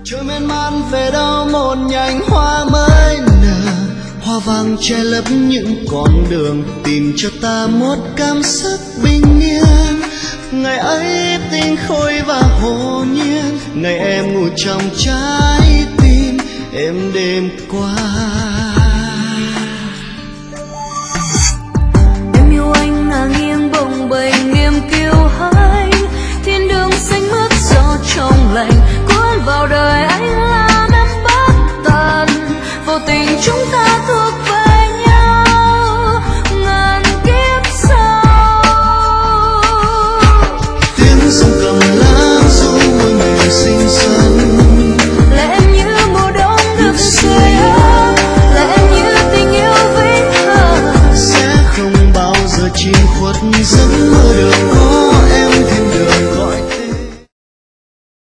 trôi miên man về đâu một nhành hoa mới nở, hoa vàng che lấp những con đường, tìm cho ta một cảm giác bình yên. Ngày ấy tinh khôi và hồn nhiên, ngày em ngủ trong trái tim em đêm qua.